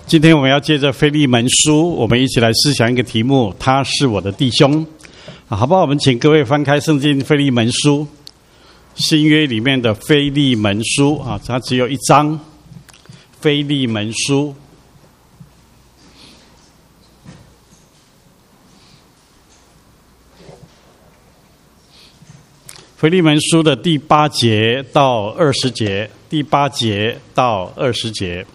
今天我们要借着腓利门书，我们一起来思想一个题目，他是我的弟兄。好不好？我们请各位翻开圣经腓利门书，新约里面的腓利门书啊，它只有一章。腓利门书，腓利门书的第8节到20节，第8节到20节。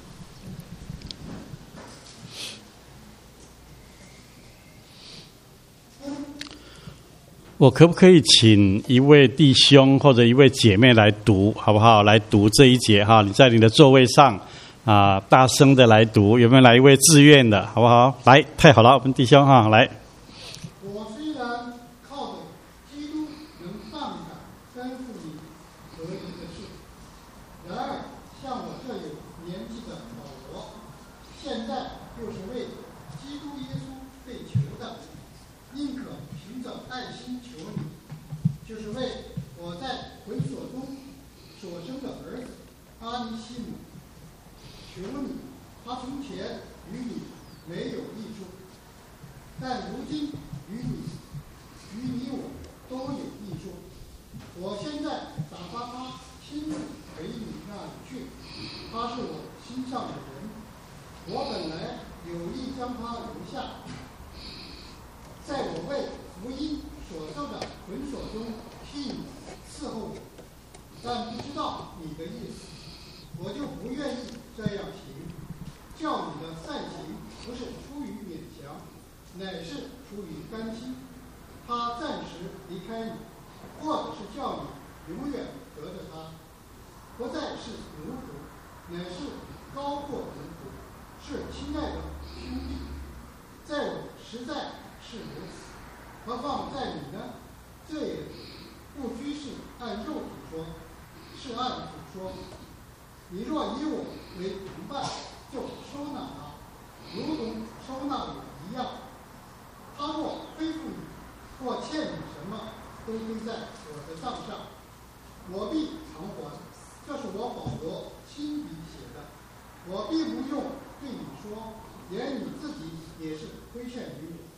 我可不可以请一位弟兄或者一位姐妹来读，好不好？来读这一节哈，你在你的座位上大声的来读，有没有来一位自愿的，好不好？来，太好了，我们弟兄哈，来。 我虽然靠着基督能上赶吩咐你得一个事，然而像我这有年纪的保罗，现在就是为基督耶稣被求的，宁可凭着爱心求你，就是为我在捆锁中所生的儿子阿尼西姆，求你，他从前与你没有益处，但如今与你我都有益处。我现在打发他亲自回你那里去，他是我心上的人，我本来有意将他留下，在我为福音所受的捆锁中替你伺候我，但不知道你的意思，我就不愿意这样行。叫你的善行不是出于勉强，乃是出于甘心。他暂时离开你，或者是叫你永远得着他，不再是奴仆，乃是高过奴仆，是亲爱的兄弟。在我实在是如此，何况在你呢？这也不拘是按肉体说，是按主说。你若以我为同伴，就收纳他，如同收纳我一样。他若非负你，或欠你什么，都归在我的账上，我必偿还。这是我保罗亲笔写的，我并不用对你说，连你自己也是亏欠于我。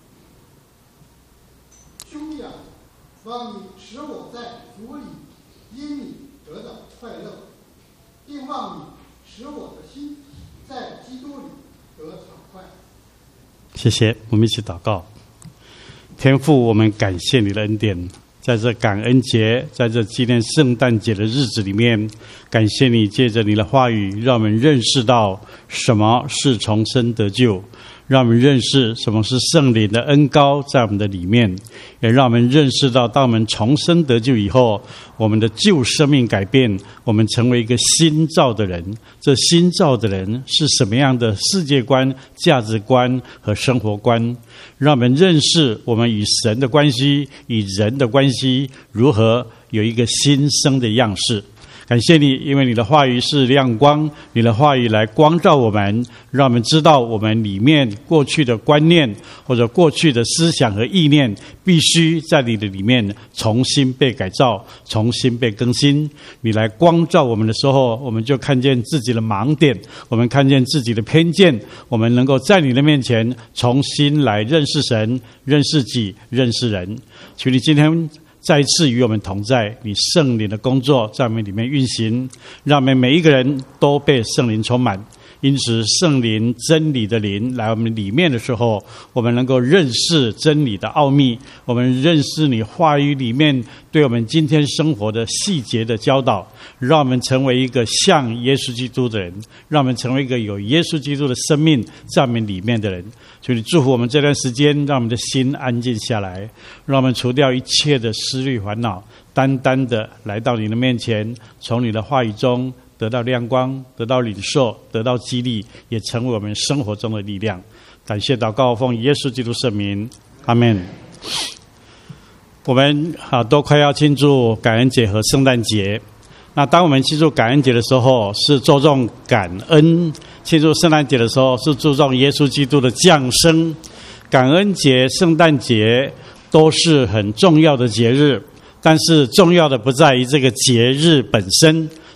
兄弟啊，望你使我在主里因你得到快乐，并望你使我的心在基督里得畅快。 谢谢，我们一起祷告。天父，我们感谢你的恩典，在这感恩节，在这纪念圣诞节的日子里面，感谢你借着你的话语，让我们认识到什么是重生得救，让我们认识什么是圣灵的恩膏在我们的里面，也让我们认识到当我们重生得救以后，我们的旧生命改变，我们成为一个新造的人。这新造的人是什么样的世界观、价值观和生活观，让我们认识我们与神的关系、与人的关系如何有一个新生的样式。感谢你，因为你的话语是亮光，你的话语来光照我们，让我们知道我们里面过去的观念或者过去的思想和意念，必须在你的里面重新被改造，重新被更新。你来光照我们的时候，我们就看见自己的盲点，我们看见自己的偏见，我们能够在你的面前重新来认识神、认识己、认识人。求你今天再一次与我们同在，你圣灵的工作在我们里面运行，让我们每一个人都被圣灵充满。因此圣灵真理的灵来我们里面的时候，我们能够认识真理的奥秘，我们认识你话语里面对我们今天生活的细节的教导，让我们成为一个像耶稣基督的人，让我们成为一个有耶稣基督的生命在我们里面的人。求你祝福我们这段时间，让我们的心安静下来，让我们除掉一切的思虑烦恼，单单的来到你的面前，从你的话语中得到亮光，得到领受，得到激励，也成为我们生活中的力量。感谢祷告，奉耶稣基督圣名，阿们。我们都快要庆祝感恩节和圣诞节。那当我们庆祝感恩节的时候，是注重感恩；庆祝圣诞节的时候，是注重耶稣基督的降生。感恩节、圣诞节都是很重要的节日，但是重要的不在于这个节日本身，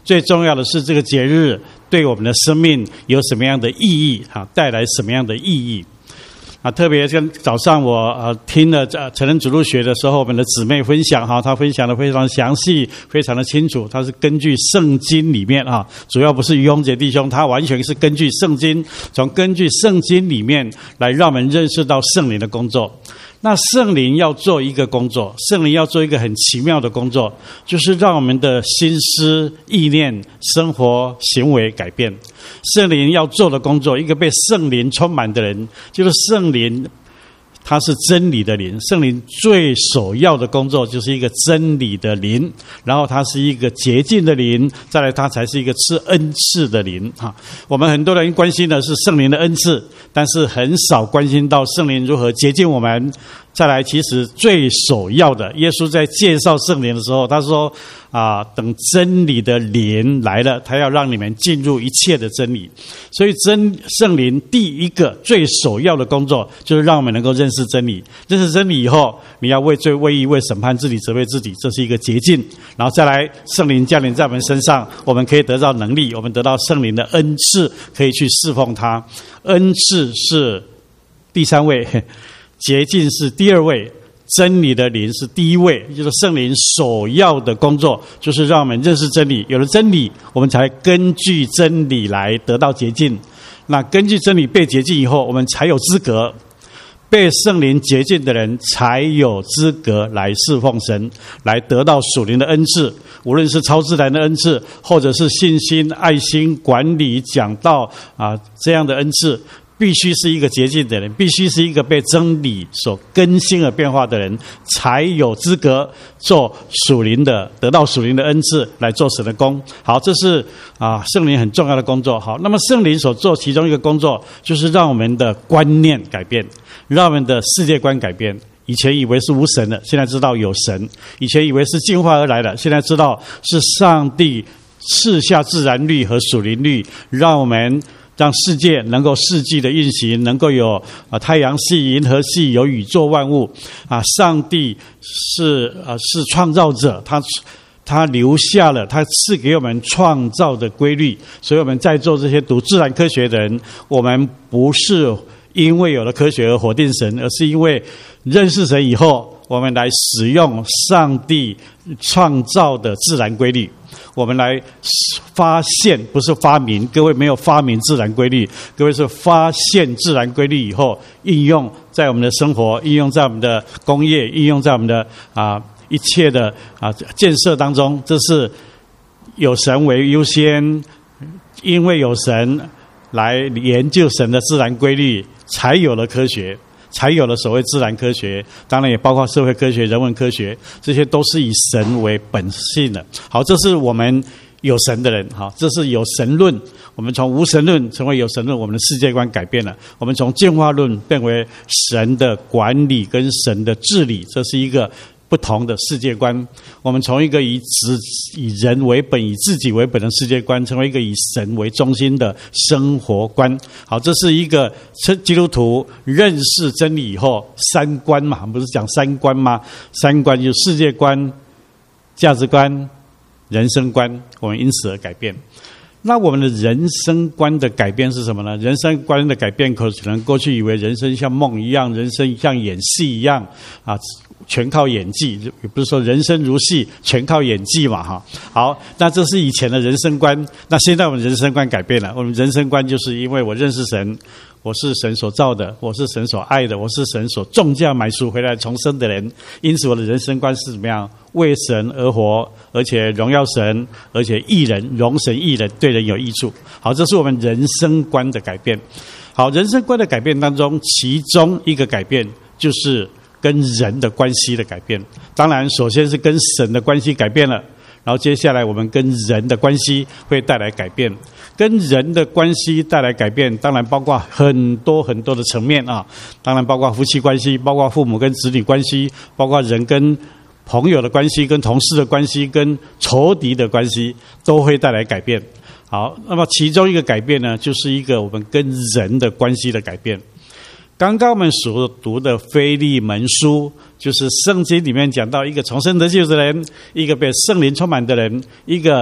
最重要的是这个节日对我们的生命有什么样的意义啊？带来什么样的意义？啊，特别跟早上我听了成人主日学的时候，我们的姊妹分享哈，她分享的非常详细，非常的清楚。她是根据圣经里面啊，主要不是于洪杰弟兄，他完全是根据圣经，根据圣经里面来让我们认识到圣灵的工作。那圣灵要做一个工作，圣灵要做一个很奇妙的工作，就是让我们的心思、意念、生活、行为改变。圣灵要做的工作，一个被圣灵充满的人，就是圣灵，它是真理的灵。圣灵最首要的工作就是一个真理的灵，然后它是一个洁净的灵，再来它才是一个赐恩赐的灵啊。我们很多人关心的是圣灵的恩赐，但是很少关心到圣灵如何洁净我们。再来，其实最首要的，耶稣在介绍圣灵的时候，他说等真理的灵来了，他要让你们进入一切的真理。所以圣灵第一个最首要的工作，就是让我们能够认识真理。认识真理以后，你要为罪、为义、为审判自己、责备自己，这是一个捷径。然后再来，圣灵降临在我们身上，我们可以得到能力，我们得到圣灵的恩赐，可以去侍奉他。恩赐是第三位，洁净是第二位，真理的灵是第一位。就是圣灵首要的工作，就是让我们认识真理。有了真理，我们才根据真理来得到洁净。那根据真理被洁净以后，我们才有资格，被圣灵洁净的人才有资格来侍奉神，来得到属灵的恩赐。无论是超自然的恩赐，或者是信心、爱心、管理、讲道这样的恩赐，必须是一个洁净的人，必须是一个被真理所更新而变化的人，才有资格做属灵的，得到属灵的恩赐，来做神的工。好，这是圣灵很重要的工作。好，那么圣灵所做其中一个工作，就是让我们的观念改变，让我们的世界观改变。以前以为是无神的，现在知道有神；以前以为是进化而来的，现在知道是上帝赐下自然律和属灵律，让世界能够四季的运行，能够有太阳系、银河系，有宇宙万物上帝是创造者，他留下了，他赐给我们创造的规律。所以我们在座这些读自然科学的人，我们不是因为有了科学而否定神，而是因为认识神以后，我们来使用上帝创造的自然规律，我们来发现，不是发明。各位没有发明自然规律，各位是发现自然规律以后，应用在我们的生活，应用在我们的工业，应用在我们的一切的建设当中。这是有神为优先，因为有神来研究神的自然规律，才有了科学，才有了所谓自然科学，当然也包括社会科学、人文科学，这些都是以神为本性的。好，这是我们有神的人，好，这是有神论。我们从无神论成为有神论，我们的世界观改变了。我们从进化论变为神的管理跟神的治理，这是一个不同的世界观。我们从一个以人为本、以自己为本的世界观，成为一个以神为中心的生活观。好，这是一个基督徒认识真理以后三观嘛，不是讲三观吗？三观就是世界观、价值观、人生观，我们因此而改变。那我们的人生观的改变是什么呢？人生观的改变，可能过去以为人生像梦一样，人生像演戏一样全靠演技，也不是说人生如戏，全靠演技嘛哈。好，那这是以前的人生观。那现在我们人生观改变了，我们人生观就是因为我认识神，我是神所造的，我是神所爱的，我是神所重价买赎回来重生的人，因此我的人生观是怎么样？为神而活，而且荣耀神，而且益人，荣神益人，对人有益处。好，这是我们人生观的改变。好，人生观的改变当中，其中一个改变就是跟人的关系的改变。当然首先是跟神的关系改变了，然后接下来我们跟人的关系会带来改变。跟人的关系带来改变，当然包括很多很多的层面当然包括夫妻关系，包括父母跟子女关系，包括人跟朋友的关系，跟同事的关系，跟仇敌的关系，都会带来改变。好，那么其中一个改变呢，就是一个我们跟人的关系的改变。刚刚我们所读的腓利门书，就是圣经里面讲到一个重生得救的人，一个被圣灵充满的人，一个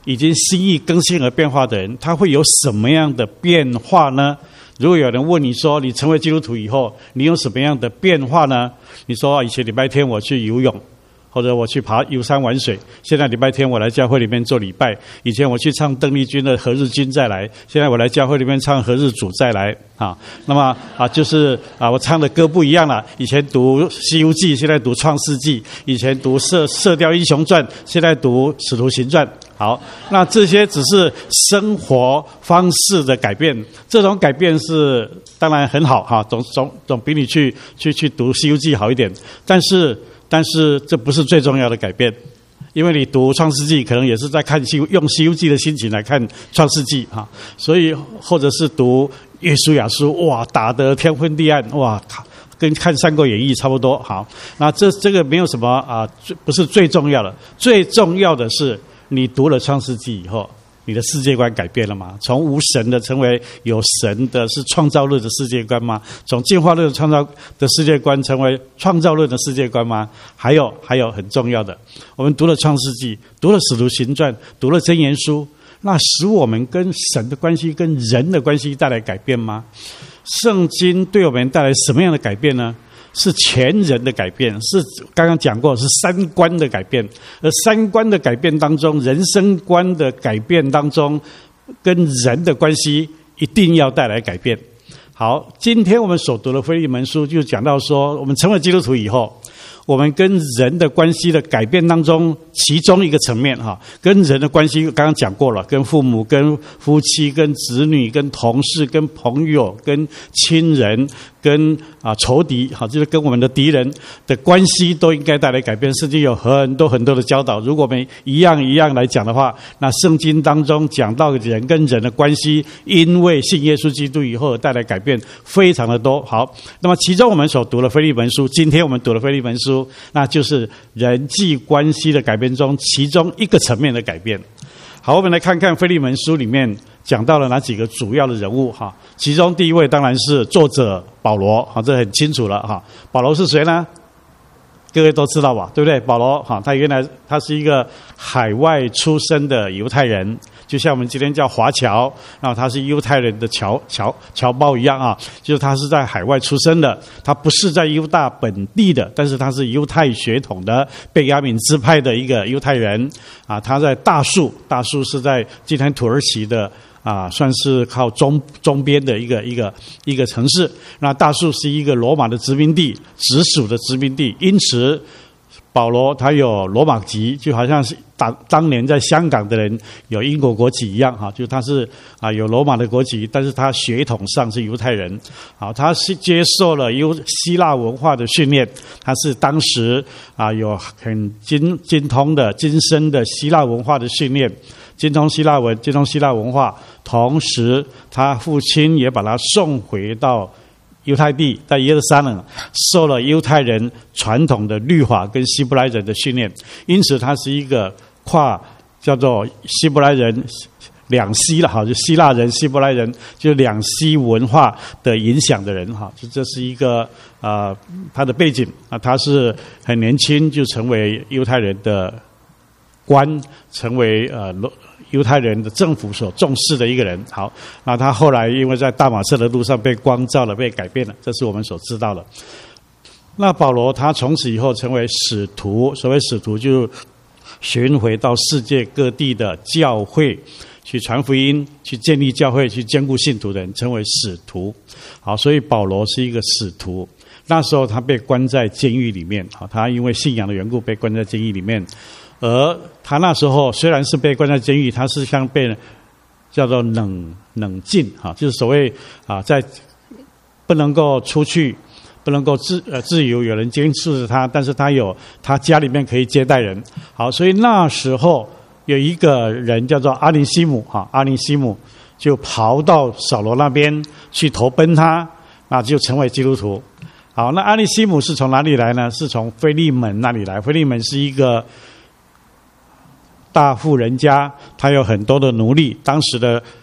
已经心意更新而变化的人，他会有什么样的变化呢？如果有人问你说，你成为基督徒以后，你有什么样的变化呢？你说以前礼拜天我去游泳，或者我去游山玩水，现在礼拜天我来教会里面做礼拜。以前我去唱邓丽君的何日君再来，现在我来教会里面唱何日主再来啊。那么就是我唱的歌不一样了，以前读西游记，现在读创世纪，以前读射雕英雄传，现在读使徒行传。好，那这些只是生活方式的改变，这种改变是当然很好哈，总比你去读西游记好一点。但是这不是最重要的改变，因为你读创世纪可能也是在用西游记的心情来看创世纪哈，所以或者是读约书亚书，哇，打得天昏地暗，哇，跟看三国演义差不多。好，那这个没有什么不是最重要的，最重要的是你读了创世纪以后，你的世界观改变了吗？从无神的成为有神的，是创造论的世界观吗？从进化论的创造的世界观成为创造论的世界观吗？还有很重要的，我们读了创世纪，读了使徒行传，读了箴言书，那使我们跟神的关系、跟人的关系带来改变吗？圣经对我们带来什么样的改变呢？是全人的改变，是刚刚讲过，是三观的改变。而三观的改变当中，人生观的改变当中，跟人的关系一定要带来改变。好，今天我们所读的腓利门书就讲到说，我们成为基督徒以后，我们跟人的关系的改变当中，其中一个层面跟人的关系刚刚讲过了，跟父母、跟夫妻、跟子女、跟同事、跟朋友、跟亲人、跟仇敌，就是跟我们的敌人的关系都应该带来改变。圣经有很多的教导，如果我们一样一样来讲的话，那圣经当中讲到人跟人的关系，因为信耶稣基督以后带来改变非常的多。好，那么其中我们所读的腓利门书，今天我们读的腓利门书，那就是人际关系的改变中其中一个层面的改变。好，我们来看看腓利门书里面讲到了哪几个主要的人物哈。其中第一位当然是作者保罗，这很清楚了哈。保罗是谁呢？各位都知道吧，对不对？保罗他原来他是一个海外出生的犹太人，就像我们今天叫华侨，然后他是犹太人的侨胞一样就是他是在海外出生的，他不是在犹大本地的，但是他是犹太血统的贝雅悯支派的一个犹太人他在大树是在今天土耳其的算是靠中边的一个城市。那大树是一个罗马的殖民地，直属的殖民地，因此保罗他有罗马籍，就好像是当年在香港的人有英国国籍一样就他是有罗马的国籍，但是他血统上是犹太人。他是接受了希腊文化的训练，他是当时有很精通的精深的希腊文化的训练，精通希腊文化，同时他父亲也把他送回到犹太地，在耶路撒冷受了犹太人传统的律法跟希伯来人的训练，因此他是一个叫做希伯来人两希了就希腊人、希伯来人，就两希文化的影响的人就这是一个他的背景他是很年轻就成为犹太人的官，成为犹太人的政府所重视的一个人。好，那他后来因为在大马色的路上被光照了，被改变了，这是我们所知道的。那保罗他从此以后成为使徒，所谓使徒就巡回到世界各地的教会去传福音，去建立教会，去兼顾信徒的人称为使徒。好，所以保罗是一个使徒。那时候他被关在监狱里面他因为信仰的缘故被关在监狱里面，而他那时候虽然是被关在监狱，他是像被叫做冷禁就是所谓在不能够出去，不能够自由，有人监视着他，但是他家里面可以接待人。好，所以那时候有一个人叫做阿尼西姆就跑到扫罗那边去投奔他，那就成为基督徒。好，那阿尼西姆是从哪里来呢？是从腓利门那里来。腓利门是一个大富人家，他有很多的奴隶。当时的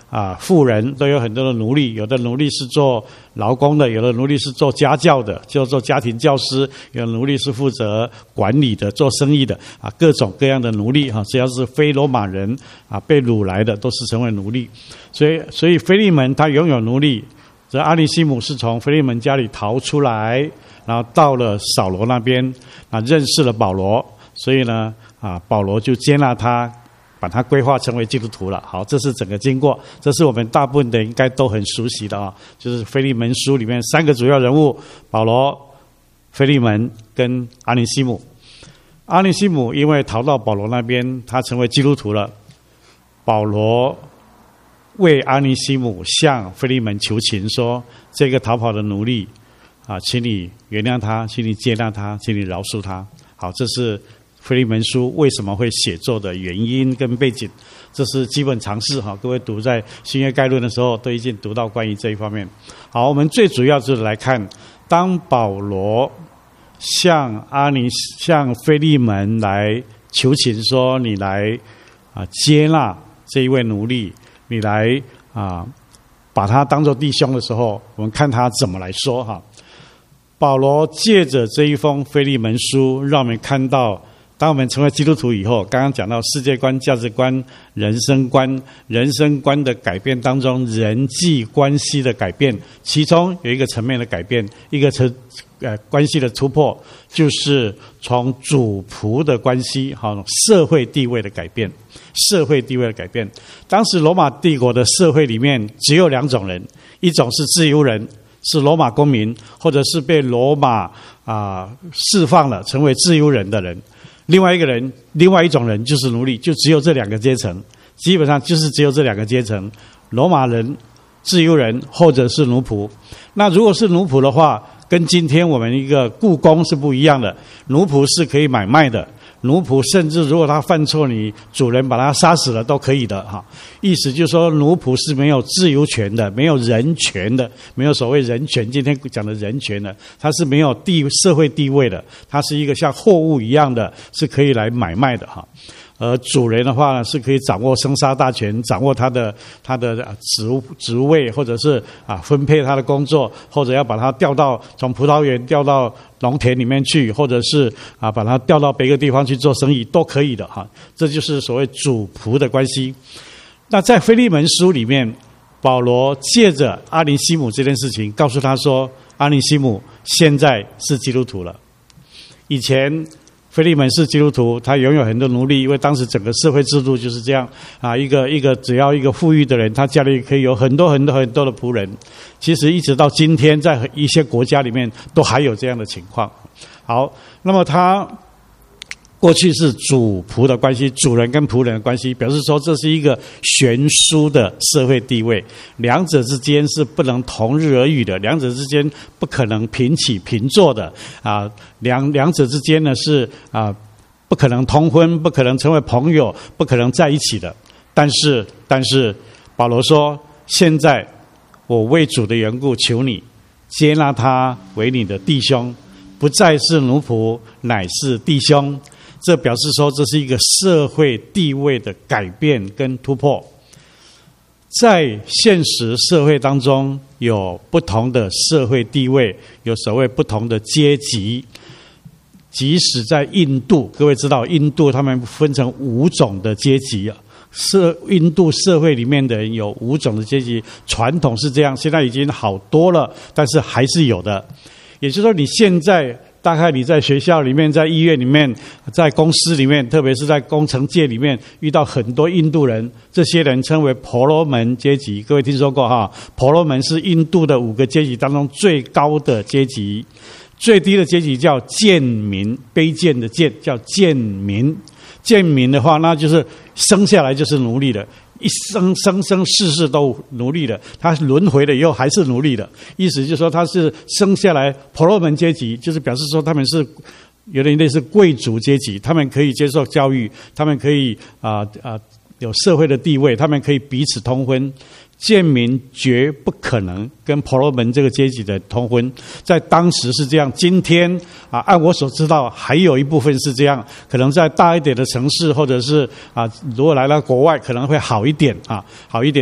富人都有很多的奴隶，有的奴隶是做劳工的，有的奴隶是做家教的，就做家庭教师，有的奴隶是负责管理的，做生意的各种各样的奴隶只要是非罗马人被掳来的，都是成为奴隶。所以腓利门他拥有奴隶，这阿尼西姆是从腓利门家里逃出来，然后到了扫罗那边认识了保罗，所以呢保罗就接纳他，把他规划成为基督徒了。好，这是整个经过，这是我们大部分的应该都很熟悉的就是腓利门书里面3个主要人物：保罗、腓利门跟阿尼西姆。阿尼西姆因为逃到保罗那边，他成为基督徒了。保罗为阿尼西姆向腓利门求情说：这个逃跑的奴隶请你原谅他，请你接纳他，请你饶恕他。好，这是腓利门书为什么会写作的原因跟背景，这是基本常识各位读在新约概论的时候都已经读到关于这一方面。好，我们最主要就是来看，当保罗向腓利门来求情说：你来接纳这一位奴隶，你来把他当作弟兄的时候，我们看他怎么来说保罗借着这一封腓利门书，让我们看到，当我们成为基督徒以后，刚刚讲到世界观、价值观、人生观的改变当中，人际关系的改变，其中有一个层面的改变，一个关系的突破，就是从主仆的关系社会地位的改变。当时罗马帝国的社会里面只有2种人，一种是自由人，是罗马公民，或者是被罗马释放了成为自由人的人。另外一种人就是奴隶，就只有这2个阶层，基本上就是只有这2个阶层：罗马人、自由人，或者是奴仆。那如果是奴仆的话，跟今天我们一个雇工是不一样的。奴仆是可以买卖的，奴仆甚至如果他犯错，你主人把他杀死了都可以的意思就是说，奴仆是没有自由权的，没有人权的，没有所谓人权，今天讲的人权的，他是没有社会地位的，他是一个像货物一样的，是可以来买卖的而主人的话呢，是可以掌握生杀大权，掌握他的职位，或者是分配他的工作，或者要把他从葡萄园调到农田里面去，或者是把他调到别个地方去做生意，都可以的这就是所谓主仆的关系。那在腓利门书里面，保罗借着阿尼西姆这件事情，告诉他说：阿尼西姆现在是基督徒了。以前腓利门是基督徒，他拥有很多奴隶，因为当时整个社会制度就是这样一个只要一个富裕的人，他家里可以有很多很多很多的仆人。其实一直到今天，在一些国家里面都还有这样的情况。好，那么他过去是主仆的关系，主人跟仆人的关系，表示说这是一个悬殊的社会地位，两者之间是不能同日而语的，两者之间不可能平起平坐的两者之间呢是不可能通婚，不可能成为朋友，不可能在一起的。但是保罗说，现在我为主的缘故求你接纳他为你的弟兄，不再是奴仆，乃是弟兄。这表示说，这是一个社会地位的改变跟突破。在现实社会当中，有不同的社会地位，有所谓不同的阶级。即使在印度，各位知道，印度他们分成5种的阶级印度社会里面的人有5种的阶级，传统是这样，现在已经好多了，但是还是有的。也就是说，你现在大概你在学校里面，在医院里面，在公司里面，特别是在工程界里面，遇到很多印度人，这些人称为婆罗门阶级。各位听说过婆罗门是印度的5个阶级当中最高的阶级，最低的阶级叫贱民，卑贱的贱叫贱民。贱民的话，那就是生下来就是奴隶的，一生世都奴隶的，他轮回了以后还是奴隶的。意思就是说，他是生下来婆罗门阶级，就是表示说他们是有点类似贵族阶级，他们可以接受教育，他们可以有社会的地位，他们可以彼此通婚。贱民绝不可能跟婆罗门这个阶级的通婚，在当时是这样。今天按我所知道，还有一部分是这样，可能在大一点的城市，或者是如果来到国外，可能会好一点好一点。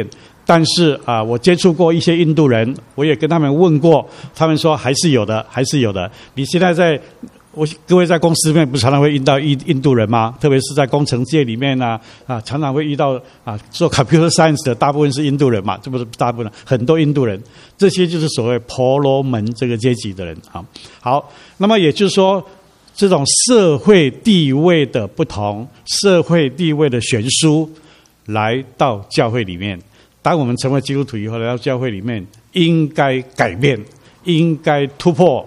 但是我接触过一些印度人，我也跟他们问过，他们说还是有的，还是有的。你现在各位在公司里面不常常会遇到印度人吗？特别是在工程界里面常常会遇到做 computer science 的大部分是印度人嘛，这不是大部分，很多印度人，这些就是所谓婆罗门这个阶级的人啊。好，那么也就是说，这种社会地位的不同，社会地位的悬殊，来到教会里面。当我们成为基督徒以后，来到教会里面，应该改变，应该突破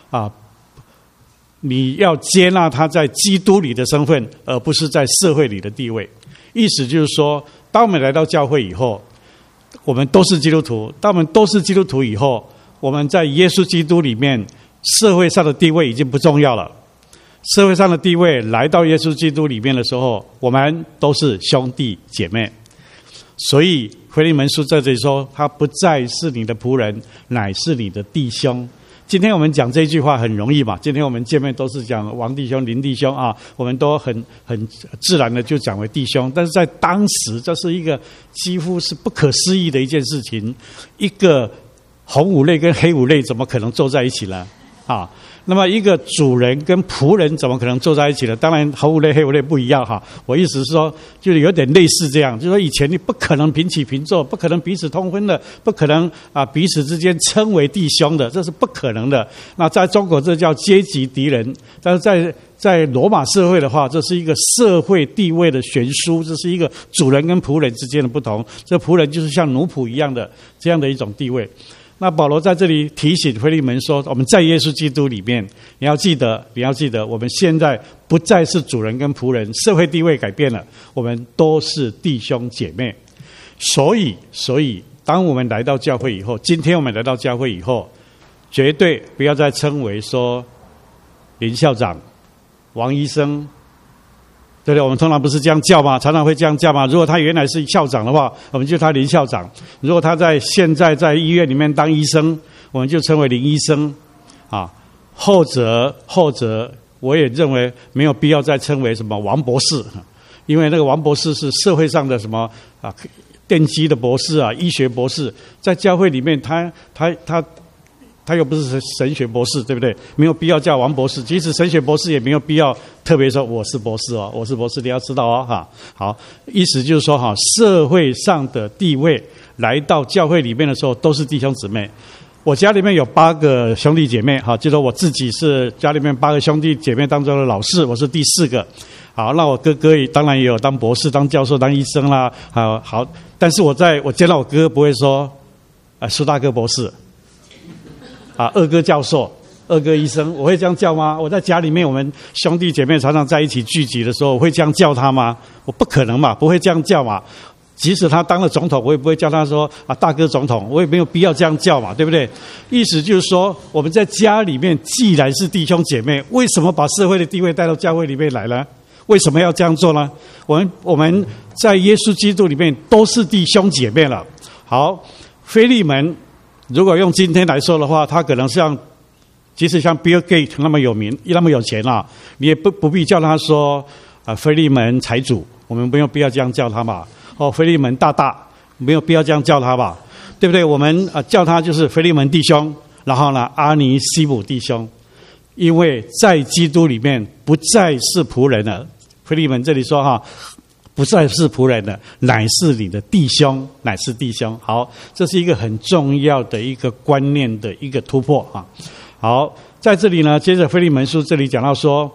你要接纳他在基督里的身份，而不是在社会里的地位。意思就是说，当我们来到教会以后，我们都是基督徒。当我们都是基督徒以后，我们在耶稣基督里面，社会上的地位已经不重要了。社会上的地位来到耶稣基督里面的时候，我们都是兄弟姐妹。所以腓利门书在这里说，他不再是你的仆人，乃是你的弟兄。今天我们讲这句话很容易嘛，今天我们见面都是讲王弟兄、林弟兄我们都很自然的就讲为弟兄。但是在当时，这是一个几乎是不可思议的一件事情，一个红五类跟黑五类怎么可能坐在一起呢？那么一个主人跟仆人怎么可能坐在一起呢？当然红五类黑五类不一样我意思是说，就是有点类似这样，就是说以前你不可能平起平坐，不可能彼此通婚的，不可能彼此之间称为弟兄的，这是不可能的。那在中国这叫阶级敌人，但是在罗马社会的话，这是一个社会地位的悬殊，这是一个主人跟仆人之间的不同。这仆人就是像奴仆一样的这样的一种地位。那保罗在这里提醒腓利门说，我们在耶稣基督里面，你要记得，我们现在不再是主人跟仆人，社会地位改变了，我们都是弟兄姐妹。所以当我们来到教会以后，今天我们来到教会以后，绝对不要再称为说林校长、王医生，对不对？我们通常不是这样叫吗？常常会这样叫吗？如果他原来是校长的话，我们就叫他林校长；如果他现在在医院里面当医生，我们就称为林医生。后者我也认为没有必要再称为什么王博士，因为那个王博士是社会上的什么电机的博士医学博士，在教会里面他又不是神学博士，对不对？没有必要叫王博士，即使神学博士也没有必要特别说我是博士我是博士，你要知道好，意思就是说社会上的地位来到教会里面的时候，都是弟兄姊妹。我家里面有8个兄弟姐妹就说我自己是家里面8个兄弟姐妹当中的老四，我是第4个。好，那我哥哥当然也有当博士、当教授、当医生啦。好，但是我见到我哥哥不会说苏大哥博士。二哥教授、二哥医生，我会这样叫吗？我在家里面，我们兄弟姐妹常常在一起聚集的时候，我会这样叫他吗？我不可能嘛，不会这样叫嘛。即使他当了总统，我也不会叫他说大哥总统，我也没有必要这样叫嘛，对不对？意思就是说，我们在家里面既然是弟兄姐妹，为什么把社会的地位带到教会里面来呢？为什么要这样做呢？我们在耶稣基督里面都是弟兄姐妹了。好，腓利门。如果用今天来说的话，他可能即使像 Bill Gates 那么有名、那么有钱你也不必叫他说腓利门财主，我们没有必要这样叫他嘛。腓利门大大，没有必要这样叫他吧，对不对？我们叫他就是腓利门弟兄，然后呢阿尼西姆弟兄，因为在基督里面不再是仆人了。腓利门这里说不再是仆人了，乃是你的弟兄，乃是弟兄。好，这是一个很重要的一个观念的一个突破好，在这里呢，接着腓利门书这里讲到说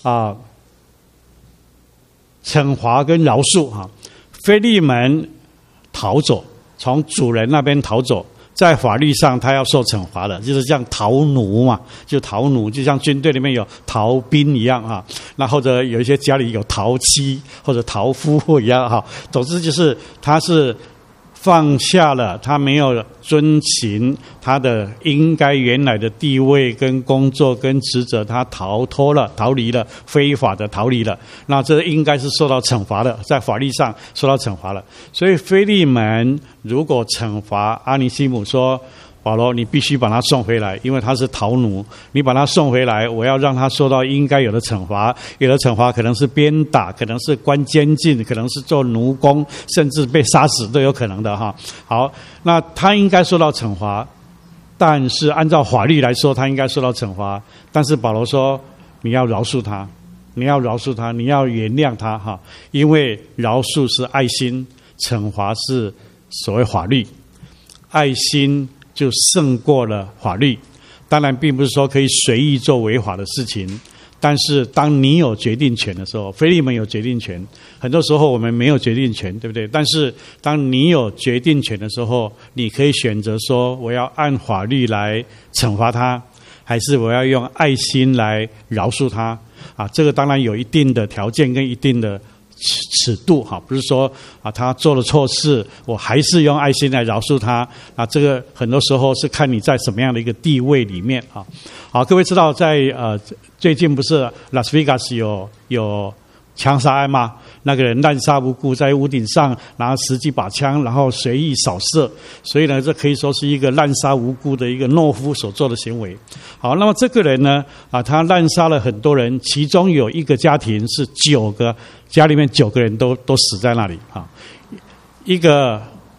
惩罚跟饶恕腓利门逃走，从主人那边逃走，在法律上他要受惩罚的，就是像逃奴嘛，就像军队里面有逃兵一样那或者有一些家里有逃妻或者逃夫一样总之就是他是放下了，他没有遵循他的应该原来的地位跟工作跟职责，他逃离了，非法的逃离了，那这应该是受到惩罚的，在法律上受到惩罚了。所以腓利门如果惩罚阿尼西姆说保罗，你必须把他送回来，因为他是逃奴。你把他送回来，我要让他受到应该有的惩罚。有的惩罚可能是鞭打，可能是关监禁，可能是做奴工，甚至被杀死都有可能的哈。好，那他应该受到惩罚，但是按照法律来说，他应该受到惩罚。但是保罗说，你要饶恕他，你要饶恕他，你要原谅他哈，因为饶恕是爱心，惩罚是所谓法律，爱心就胜过了法律。当然并不是说可以随意做违法的事情，但是当你有决定权的时候，腓利门有决定权，很多时候我们没有决定权，对不对？但是当你有决定权的时候，你可以选择说，我要按法律来惩罚他，还是我要用爱心来饶恕他啊？这个当然有一定的条件跟一定的尺度哈，不是说啊他做了错事，我还是用爱心来饶恕他啊。这个很多时候是看你在什么样的一个地位里面啊。好，各位知道在最近不是拉斯维加斯有枪杀案吗？那个人滥杀无辜，在屋顶上拿10几把枪，然后随意扫射，所以呢，这可以说是一个滥杀无辜的一个懦夫所做的行为。好，那么这个人呢，他滥杀了很多人，其中有一个家庭是9个，家里面9个人都死在那里啊。一个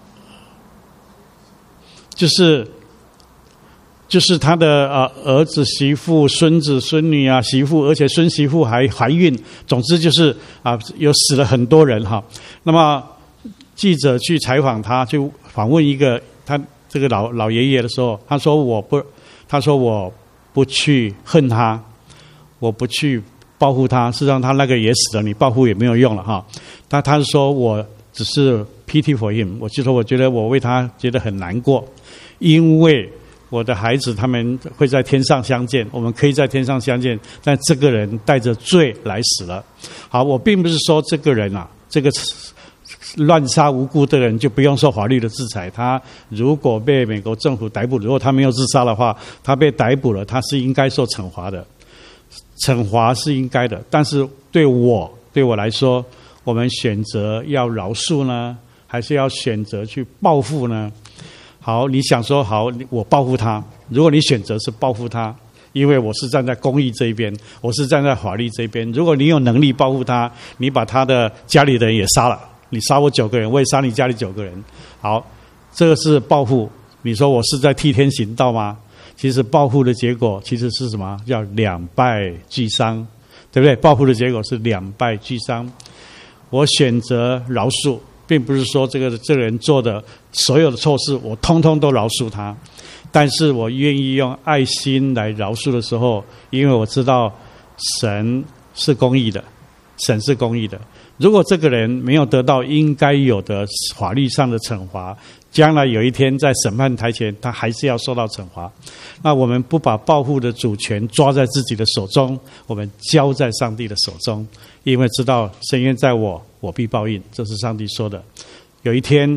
就是他的儿子、媳妇、孙子、孙女啊，媳妇，而且孙媳妇还怀孕。总之就是有死了很多人哈。那么记者去采访他，去访问一个他这个老爷爷的时候，他说我不去恨他，我不去报复他。事实上他那个也死了，你报复也没有用了哈。他是说我只是 pity for him， 我觉得我为他觉得很难过，因为我的孩子他们会在天上相见，我们可以在天上相见，但这个人带着罪来死了。好，我并不是说这个人这个乱杀无辜的人就不用受法律的制裁。他如果被美国政府逮捕，如果他没有自杀的话，他被逮捕了，他是应该受惩罚的，惩罚是应该的。但是对我来说，我们选择要饶恕呢，还是要选择去报复呢？好，你想说好，我报复他。如果你选择是报复他，因为我是站在公义这一边，我是站在法律这边。如果你有能力报复他，你把他的家里的人也杀了，你杀我9个人，我也杀你家里9个人。好，这个是报复。你说我是在替天行道吗？其实报复的结果其实是什么？叫两败俱伤，对不对？报复的结果是两败俱伤。我选择饶恕，并不是说这个人做的所有的错事我通通都饶恕他，但是我愿意用爱心来饶恕的时候，因为我知道神是公义的，神是公义的。如果这个人没有得到应该有的法律上的惩罚，将来有一天在审判台前他还是要受到惩罚。那我们不把报复的主权抓在自己的手中，我们交在上帝的手中，因为知道深渊在我，我必报应，这是上帝说的。有一天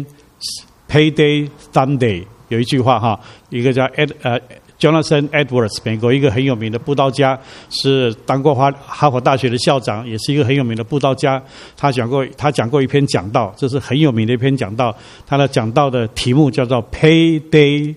Payday Someday 有一句话哈，一个叫Jonathan Edwards， 美国一个很有名的布道家，是当过哈佛大学的校长，也是一个很有名的布道家。他讲过一篇讲道，这是很有名的一篇讲道。他的讲道的题目叫做 Payday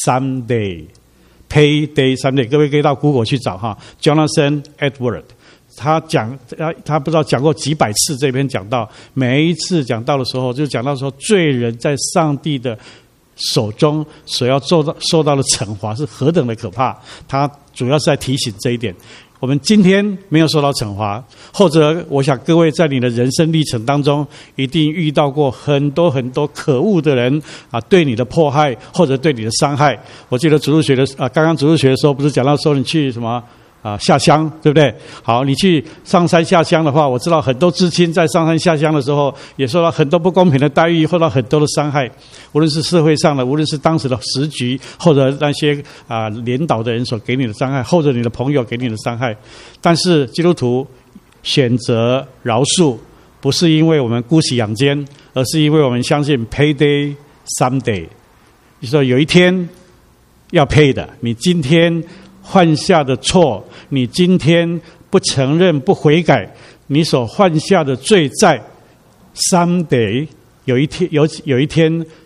Someday。Payday Someday， 各位可以到 Google 去找哈 ，Jonathan Edwards。他不知道讲过几百次这篇讲道，每一次讲道的时候，就讲到说罪人在上帝的手中所要受到的惩罚是何等的可怕。他主要是在提醒这一点。我们今天没有受到惩罚，或者我想各位在你的人生历程当中一定遇到过很多很多可恶的人对你的迫害或者对你的伤害。我记得主日学的刚刚主日学的时候不是讲到说你去什么下乡，对不对？好，你去上山下乡的话，我知道很多知青在上山下乡的时候也受到很多不公平的待遇，受到很多的伤害，无论是社会上的，无论是当时的时局，或者那些领导的人所给你的伤害，或者你的朋友给你的伤害。但是基督徒选择饶恕，不是因为我们姑息养奸，而是因为我们相信 Payday Someday， 你说有一天要 pay 的，你今天犯下的错，你今天不承认不悔改，你所犯下的罪债 someday 有一天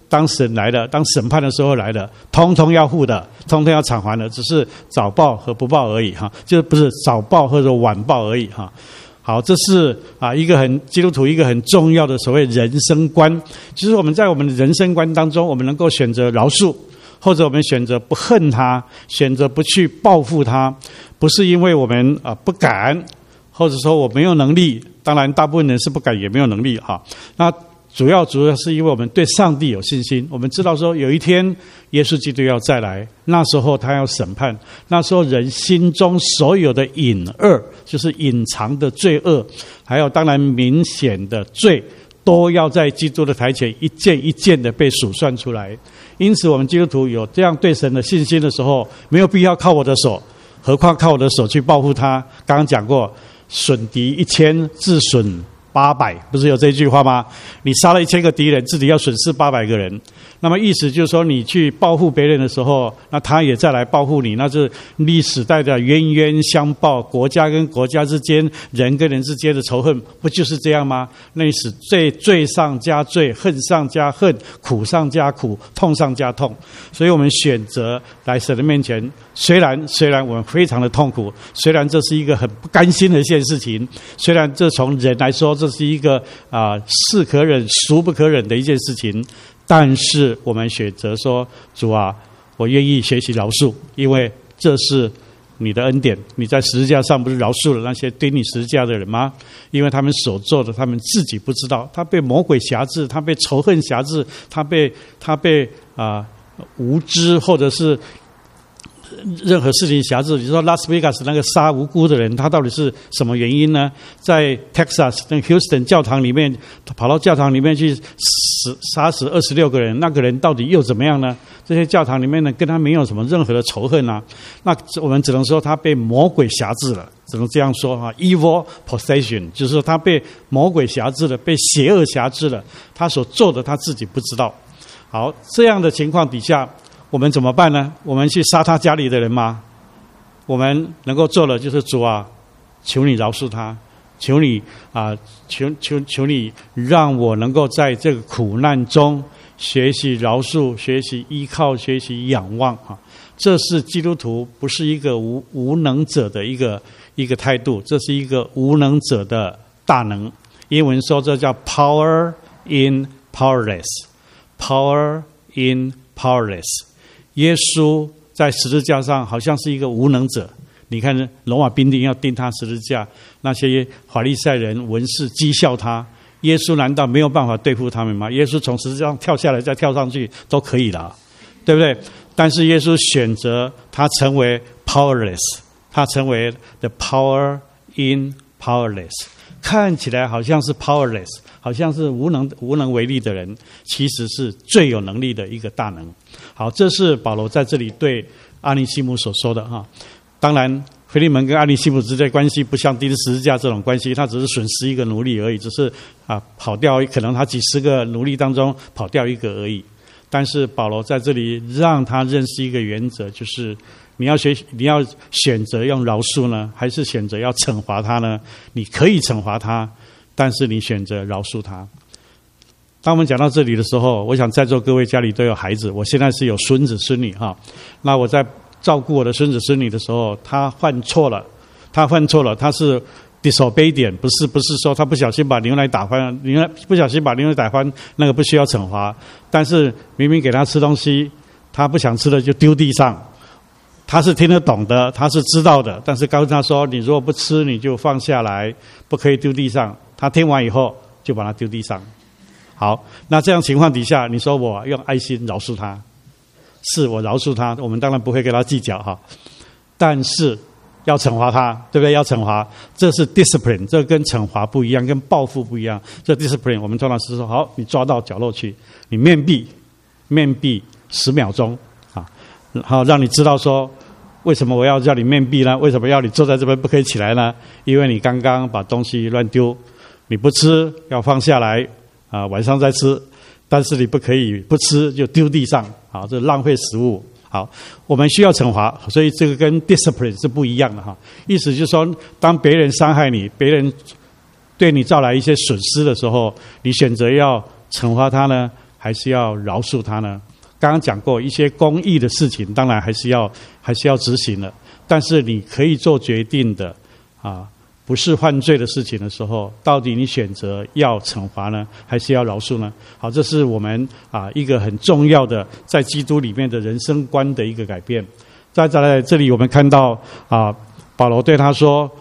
当神来了，当审判的时候来了，通通要付的，通通要偿还的，只是早报和不报而已哈，就是不是早报或者晚报而已哈。好，这是一个基督徒一个很重要的所谓人生观，就是我们在我们的人生观当中，我们能够选择饶恕，或者我们选择不恨他，选择不去报复他，不是因为我们不敢，或者说我没有能力，当然大部分人是不敢也没有能力哈。那主要是因为我们对上帝有信心，我们知道说有一天耶稣基督要再来，那时候他要审判，那时候人心中所有的隐恶，就是隐藏的罪恶，还有当然明显的罪，都要在基督的台前一件一件的被数算出来。因此我们基督徒有这样对神的信心的时候，没有必要靠我的手，何况靠我的手去报复他。刚刚讲过，损敌1000，自损800，不是有这句话吗？你杀了1000个敌人，自己要损失800个人。那么意思就是说，你去报复别人的时候，那他也再来报复你，那是历史代的冤冤相报，国家跟国家之间，人跟人之间的仇恨，不就是这样吗？那是罪上加罪，恨上加恨，苦上加苦，痛上加痛。所以我们选择来神的面前，虽然我们非常的痛苦，虽然这是一个很不甘心的一件事情，虽然这从人来说这是一个是可忍孰不可忍的一件事情，但是我们选择说，主啊，我愿意学习饶恕，因为这是你的恩典。你在十字架上不是饶恕了那些钉你十字架的人吗？因为他们所做的他们自己不知道，他被魔鬼辖制，他被仇恨辖制，他被无知或者是任何事情辖制。你说拉斯维加斯那个杀无辜的人，他到底是什么原因呢？在 Texas 那 Houston 教堂里面，跑到教堂里面去杀死26个人，那个人到底又怎么样呢？这些教堂里面呢，跟他没有什么任何的仇恨啊。那我们只能说他被魔鬼辖制了，只能这样说啊 ，evil possession， 就是说他被魔鬼辖制了，被邪恶辖制了，他所做的他自己不知道。好，这样的情况底下，我们怎么办呢？我们去杀他家里的人吗？我们能够做的就是主啊，求你饶恕他，求你求你让我能够在这个苦难中学习饶恕，学习依靠，学习仰望啊！这是基督徒不是一个无能者的一个态度，这是一个无能者的大能。英文说这叫 power in powerless。Power in powerless。耶稣在十字架上好像是一个无能者，你看罗马兵丁要钉他十字架，那些法利赛人文士讥笑他，耶稣难道没有办法对付他们吗？耶稣从十字架上跳下来再跳上去都可以了，对不对？但是耶稣选择他成为 powerless， 他成为 the power in powerless， 看起来好像是 powerless， 好像是无能为力的人，其实是最有能力的一个大能。好，这是保罗在这里对阿尼西姆所说的哈。当然腓利门跟阿尼西姆之间的关系不像钉十字架这种关系，他只是损失一个奴隶而已，只是跑掉，可能他几十个奴隶当中跑掉一个而已。但是保罗在这里让他认识一个原则，就是你要选择用饶恕呢，还是选择要惩罚他呢？你可以惩罚他，但是你选择饶恕他。当我们讲到这里的时候，我想在座各位家里都有孩子，我现在是有孙子孙女哈。那我在照顾我的孙子孙女的时候，他犯错了，他是 disobedient， 不是说他不小心把牛奶打翻，不小心把牛奶打翻，那个不需要惩罚。但是明明给他吃东西，他不想吃了就丢地上，他是听得懂的，他是知道的，但是告诉他说，你如果不吃你就放下来，不可以丢地上。他听完以后就把它丢地上。好，那这样情况底下，你说我用爱心饶恕他，是我饶恕他，我们当然不会跟他计较哈，但是要惩罚他，对不对？要惩罚，这是 discipline， 这跟惩罚不一样，跟报复不一样。这 discipline 我们通常是说，好，你抓到角落去，你面壁10秒钟啊，好，让你知道说，为什么我要叫你面壁呢？为什么要你坐在这边不可以起来呢？因为你刚刚把东西乱丢，你不吃要放下来啊，晚上再吃，但是你不可以不吃就丢地上，好，这浪费食物。好，我们需要惩罚，所以这个跟 discipline 是不一样的哈。意思就是说，当别人伤害你，别人对你造来一些损失的时候，你选择要惩罚他呢， 还是要饶恕他呢？刚刚讲过，一些公义的事情，当然还是要执行的。但是你可以做决定的不是犯罪的事情的时候，到底你选择要惩罚呢，还是要饶恕呢？好，这是我们一个很重要的在基督里面的人生观的一个改变。再来这里我们看到保罗对他说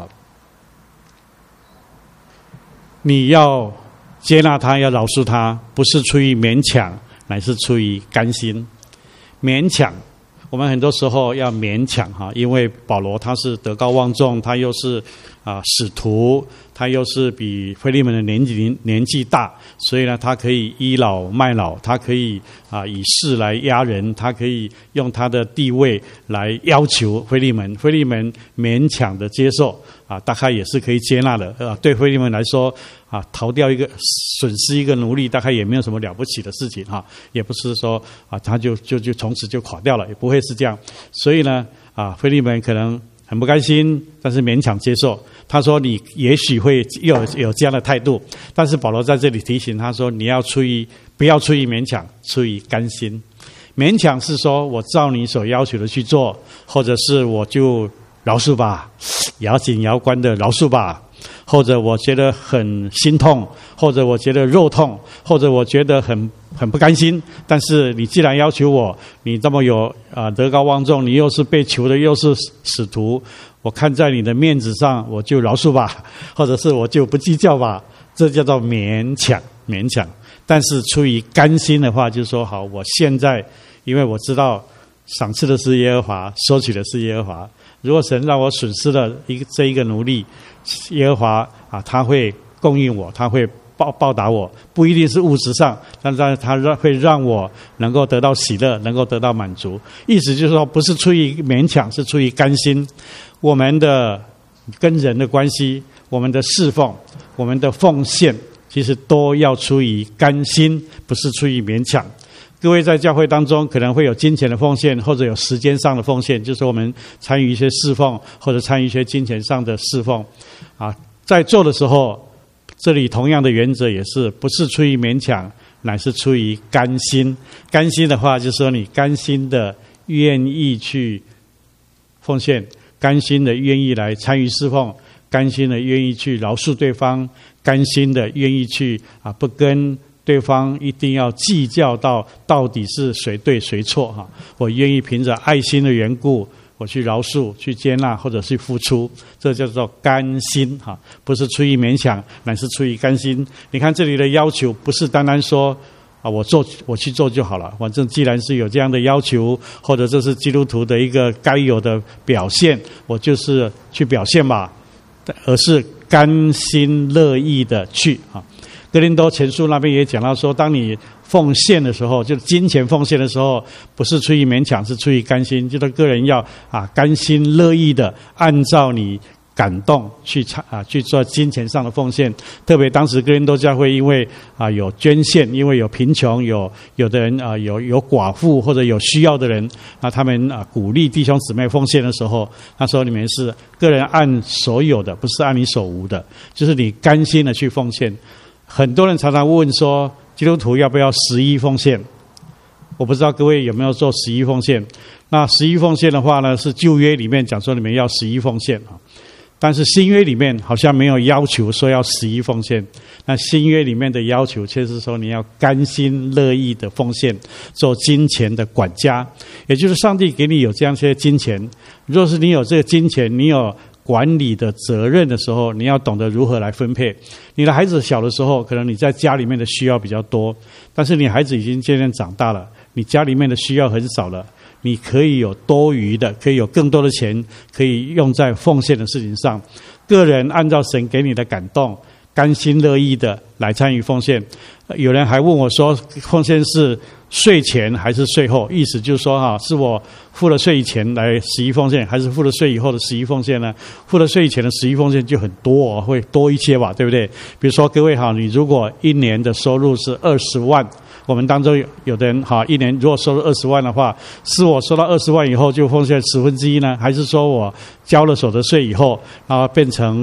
你要接纳他，要饶恕他，不是出于勉强，乃是出于甘心。勉强，我们很多时候要勉强因为保罗他是德高望重，他又是使徒，他又是比腓利门的年纪大，所以呢，他可以倚老卖老，他可以以势来压人，他可以用他的地位来要求腓利门勉强的接受大概也是可以接纳的对腓利门来说逃掉损失一个奴隶，大概也没有什么了不起的事情也不是说他就从此就垮掉了，也不会是这样。所以呢腓利门可能很不甘心，但是勉强接受。他说你也许会有这样的态度，但是保罗在这里提醒他说，你要不要出于勉强，出于甘心。勉强是说我照你所要求的去做，或者是我就饶恕吧，咬紧牙关的饶恕吧，或者我觉得很心痛，或者我觉得肉痛，或者我觉得很不甘心，但是你既然要求我，你这么有德高望重，你又是被求的，又是使徒，我看在你的面子上，我就饶恕吧，或者是我就不计较吧，这叫做勉强。但是出于甘心的话，就是说好，我现在因为我知道赏赐的是耶和华，收取的是耶和华。如果神让我损失了这一个奴隶，耶和华他会供应我，他会报答我，不一定是物质上，但是他会让我能够得到喜乐，能够得到满足。意思就是说，不是出于勉强，是出于甘心。我们的跟人的关系，我们的侍奉，我们的奉献，其实都要出于甘心，不是出于勉强。各位在教会当中可能会有金钱的奉献，或者有时间上的奉献，就是我们参与一些侍奉，或者参与一些金钱上的侍奉在做的时候，这里同样的原则也是不是出于勉强，乃是出于甘心。甘心的话就是说你甘心的愿意去奉献，甘心的愿意来参与侍奉，甘心的愿意去饶恕对方，甘心的愿意去不跟对方一定要计较到底是谁对谁错我愿意凭着爱心的缘故，我去饶恕，去接纳，或者去付出，这叫做甘心不是出于勉强，乃是出于甘心。你看这里的要求不是单单说我去做就好了，反正既然是有这样的要求，或者这是基督徒的一个该有的表现，我就是去表现吧，而是甘心乐意的去哥林多前书那边也讲到说，当你奉献的时候，就金钱奉献的时候，不是出于勉强，是出于甘心，就是个人要甘心乐意的按照你感动去做金钱上的奉献。特别当时哥林多教会因为有捐献，因为有贫穷，有的人有寡妇或者有需要的人，他们鼓励弟兄姊妹奉献的时候，那时候你们是个人按所有的，不是按你所无的，就是你甘心的去奉献。很多人常常问说，基督徒要不要11奉献？我不知道各位有没有做11奉献。那11奉献的话呢，是旧约里面讲说你们要11奉献但是新约里面好像没有要求说要11奉献。那新约里面的要求却是说你要甘心乐意的奉献，做金钱的管家。也就是上帝给你有这样些金钱，若是你有这个金钱，你有管理的责任的时候，你要懂得如何来分配。你的孩子小的时候，可能你在家里面的需要比较多，但是你孩子已经渐渐长大了，你家里面的需要很少了，你可以有多余的，可以有更多的钱可以用在奉献的事情上。个人按照神给你的感动，甘心乐意的来参与奉献。有人还问我说，奉献是税前还是税后？意思就是说是我付了税以前来11奉献，还是付了税以后的11奉献呢？付了税以前的11奉献就很多会多一些吧，对不对？比如说各位你如果一年的收入是20万，我们当中有的人一年如果收入20万的话，是我收到20万以后就奉献1/10呢，还是说我交了所得税以后变成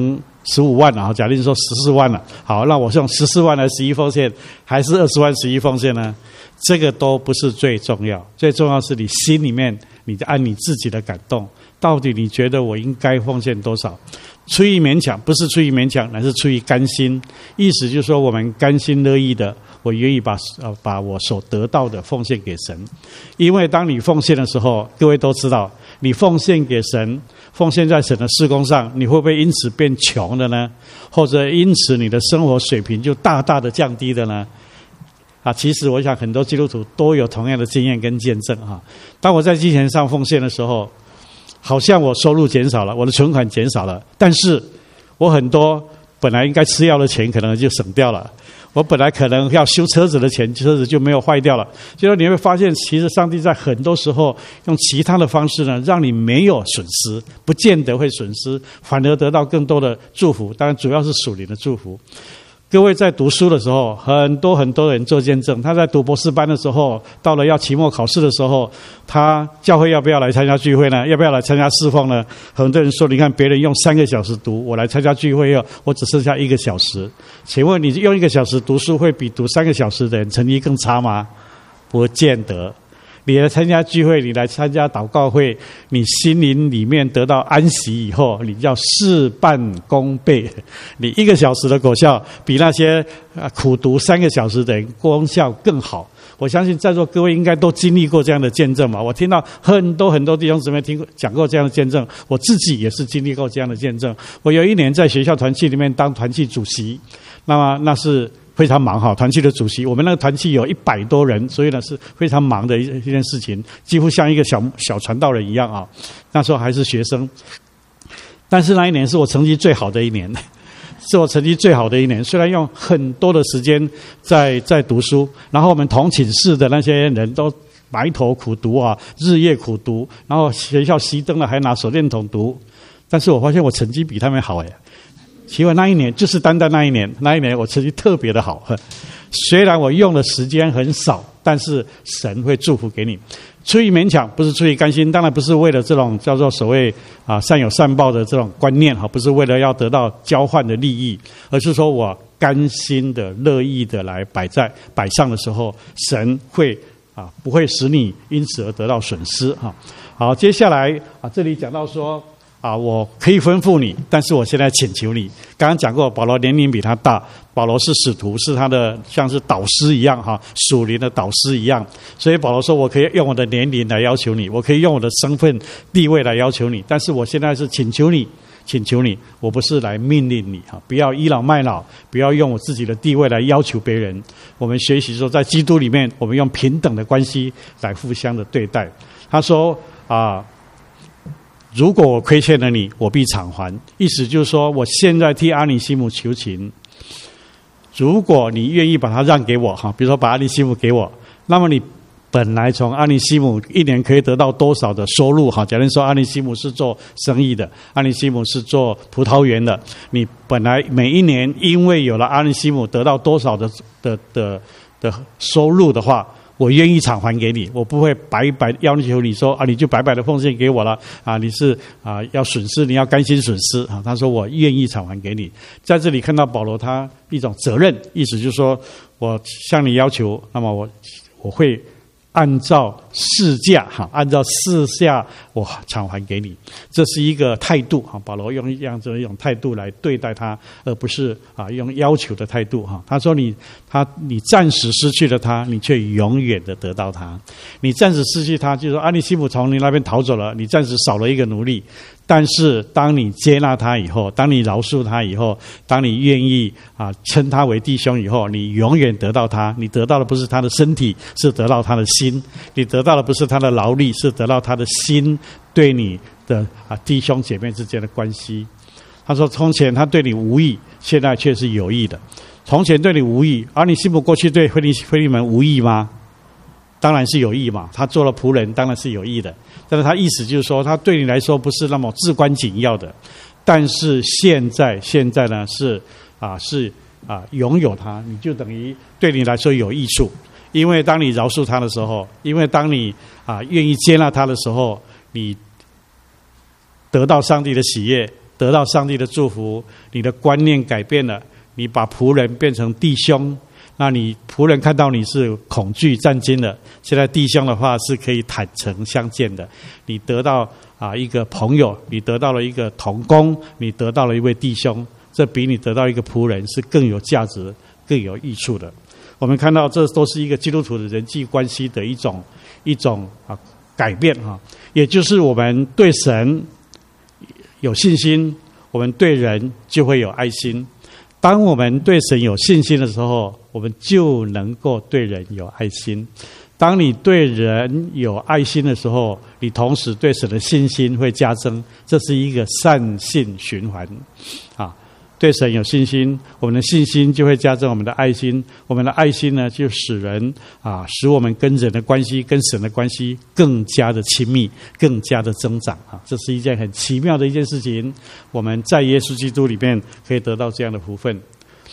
15万了，假定说14万了，好，那我用14万来11奉献，还是20万11奉献呢？这个都不是最重要，最重要是你心里面，你按你自己的感动，到底你觉得我应该奉献多少？出于勉强，不是出于勉强，乃是出于甘心。意思就是说，我们甘心乐意的，我愿意把我所得到的奉献给神。因为当你奉献的时候，各位都知道，你奉献给神，奉献在神的事工上，你会不会因此变穷了呢？或者因此你的生活水平就大大的降低了呢？其实我想很多基督徒都有同样的经验跟见证哈。当我在金钱上奉献的时候，好像我收入减少了，我的存款减少了，但是我很多本来应该吃药的钱可能就省掉了，我本来可能要修车子的钱，车子就没有坏掉了。所以你会发现，其实上帝在很多时候用其他的方式呢，让你没有损失，不见得会损失，反而得到更多的祝福，当然主要是属灵的祝福。各位在读书的时候，很多人做见证，他在读博士班的时候，到了要期末考试的时候，他教会要不要来参加聚会呢？要不要来参加侍奉呢？很多人说，你看别人用3个小时读，我来参加聚会后，我只剩下1个小时。请问你用1个小时读书，会比读3个小时的人成绩更差吗？不见得。你来参加聚会，你来参加祷告会，你心灵里面得到安息以后，你要事半功倍。你1个小时的果效，比那些苦读3个小时的人功效更好。我相信在座各位应该都经历过这样的见证嘛。我听到很多弟兄姊妹讲过这样的见证，我自己也是经历过这样的见证。我有1年在学校团契里面当团契主席，那是非常忙哈，团契的主席，我们那个团契有100多人，所以呢是非常忙的一件事情，几乎像一个小传道人一样啊。那时候还是学生，但是那一年是我成绩最好的一年，是我成绩最好的一年。虽然用很多的时间在读书，然后我们同寝室的那些人都埋头苦读啊，日夜苦读，然后学校熄灯了还拿手电筒读，但是我发现我成绩比他们好哎。其实那一年就是单单那一年我成绩特别的好。虽然我用的时间很少，但是神会祝福给你。出于勉强，不是出于甘心，当然不是为了这种叫做所谓善有善报的这种观念哈，不是为了要得到交换的利益，而是说我甘心的、乐意的来摆上的时候，神会不会使你因此而得到损失哈。好，接下来这里讲到说。我可以吩咐你，但是我现在请求你。刚刚讲过，保罗年龄比他大，保罗是使徒，是他的像是导师一样哈，属灵的导师一样。所以保罗说，我可以用我的年龄来要求你，我可以用我的身份地位来要求你，但是我现在是请求你，我不是来命令你哈，不要倚老卖老，不要用我自己的地位来要求别人。我们学习说，在基督里面，我们用平等的关系来互相的对待。他说如果我亏欠了你，我必偿还。意思就是说，我现在替阿尼西姆求情，如果你愿意把他让给我，比如说把阿尼西姆给我，那么你本来从阿尼西姆1年可以得到多少的收入？假如说阿尼西姆是做生意的，阿尼西姆是做葡萄园的，你本来每1年因为有了阿尼西姆得到多少的收入的话，我愿意偿还给你，我不会白要求你说你就白白的奉献给我了你是要损失，你要甘心损失他说我愿意偿还给你。在这里看到保罗他一种责任，意思就是说我向你要求，那么我会按照市价我偿还给你。这是一个态度保罗用这样一种态度来对待他，而不是用要求的态度他说你暂时失去了他，你却永远的得到他。你暂时失去他，就是说阿尼西姆从你那边逃走了，你暂时少了一个奴隶，但是当你接纳他以后，当你饶恕他以后，当你愿意称他为弟兄以后，你永远得到他。你得到的不是他的身体，是得到他的心；你得到的不是他的劳力，是得到他的心对你的弟兄姐妹之间的关系。他说从前他对你无益，现在却是有益的。从前对你无益，阿尼西姆过去对腓利门无益吗？当然是有益嘛，他做了仆人当然是有益的，但是他意思就是说他对你来说不是那么至关紧要的，但是现在呢是拥有他，你就等于对你来说有益处。因为当你饶恕他的时候，因为当你愿意接纳他的时候，你得到上帝的喜悦， 得到上帝的祝福，你的观念改变了，你把仆人变成弟兄，那你仆人看到你是恐惧战惊的，现在弟兄的话是可以坦诚相见的。你得到一个朋友，你得到了一个同工，你得到了一位弟兄，这比你得到一个仆人是更有价值、更有益处的。我们看到这都是一个基督徒的人际关系的一种改变也就是我们对神有信心，我们对人就会有爱心。当我们对神有信心的时候，我们就能够对人有爱心。当你对人有爱心的时候，你同时对神的信心会加增，这是一个善性循环对神有信心，我们的信心就会加增我们的爱心，我们的爱心呢，就使我们跟人的关系、跟神的关系更加的亲密，更加的增长这是一件很奇妙的一件事情。我们在耶稣基督里面可以得到这样的福分。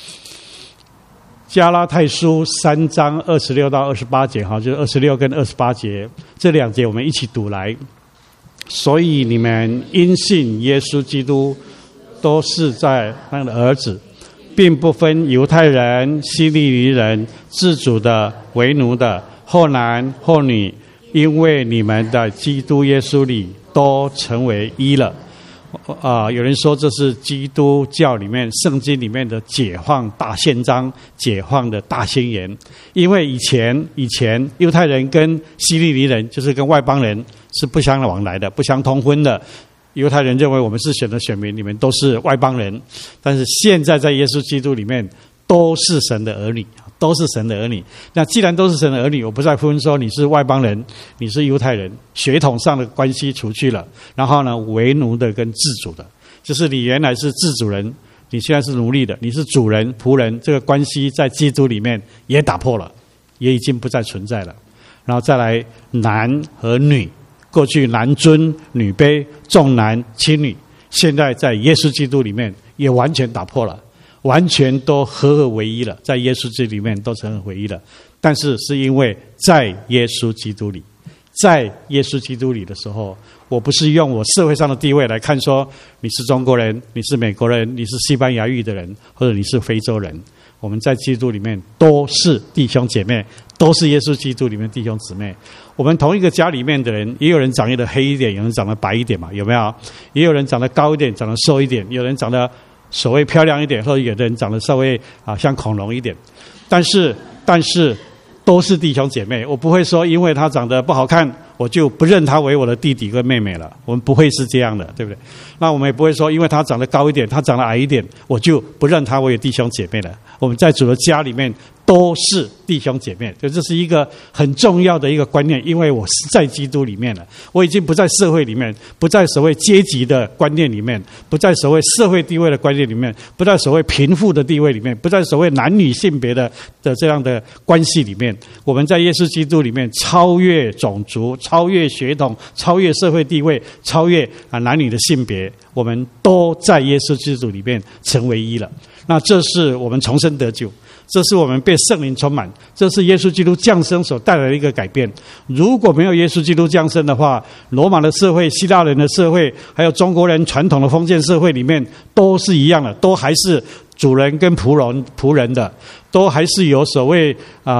加拉太书3章26到28节就是26跟28节，这2节我们一起读来。所以你们因信耶稣基督，都是在他的儿子，并不分犹太人、希利尼人、自主的、为奴的、后男后女，因为你们在基督耶稣里都成为一了。有人说这是基督教里面圣经里面的解放大宪章、解放的大宣言。因为以前犹太人跟希利尼人，就是跟外邦人是不相往来的、不相通婚的。犹太人认为我们是神的选民，你们都是外邦人。但是现在在耶稣基督里面都是神的儿女，都是神的儿女。那既然都是神的儿女，我不再分说你是外邦人，你是犹太人，血统上的关系除去了，然后呢，为奴的跟自主的，就是你原来是自主人，你现在是奴隶的，你是主人仆人，这个关系在基督里面也打破了，也已经不再存在了。然后再来男和女，过去男尊女卑，重男轻女，现在在耶稣基督里面也完全打破了，完全都合而为一了，在耶稣基督里面都成合为一了。但是是因为在耶稣基督里，在耶稣基督里的时候，我不是用我社会上的地位来看说你是中国人，你是美国人，你是西班牙裔的人，或者你是非洲人。我们在基督里面都是弟兄姐妹，都是耶稣基督里面弟兄姊妹。我们同一个家里面的人，也有人长得黑一点，有人长得白一点嘛，有没有？也有人长得高一点，长得瘦一点，有人长得所谓漂亮一点，或者有的人长得稍微像恐龙一点。但是都是弟兄姐妹，我不会说因为他长得不好看，我就不认他为我的弟弟跟妹妹了。我们不会是这样的，对不对？那我们也不会说因为他长得高一点，他长得矮一点，我就不认他为弟兄姐妹了。我们在主的家里面都是弟兄姐妹，这是一个很重要的一个观念。因为我是在基督里面了，我已经不在社会里面，不在所谓阶级的观念里面，不在所谓社会地位的观念里面，不在所谓贫富的地位里面，不在所谓男女性别的这样的关系里面。我们在耶稣基督里面超越种族，超越血统，超越社会地位，超越男女的性别，我们都在耶稣基督里面成为一了。那这是我们重生得救，这是我们被圣灵充满，这是耶稣基督降生所带来的一个改变。如果没有耶稣基督降生的话，罗马的社会、希腊人的社会，还有中国人传统的封建社会里面都是一样的，都还是主人跟仆人的，都还是有所谓